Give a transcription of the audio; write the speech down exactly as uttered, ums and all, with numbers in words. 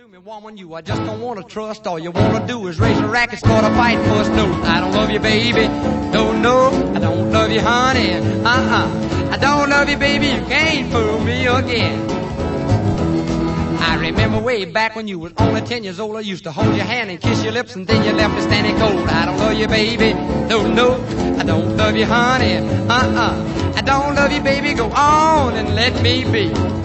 me, woman, you I just don't want to trust. All you want to do is raise a racket, start a fight for us. No, I don't love you, baby. No, no, I don't love you, honey. Uh-uh. I don't love you, baby. You can't fool me again. I remember way back when you was only ten years old, I used to hold your hand and kiss your lips, and then you left me standing cold. I don't love you, baby. No, no, I don't love you, honey. Uh-uh. I don't love you, baby. Go on and let me be.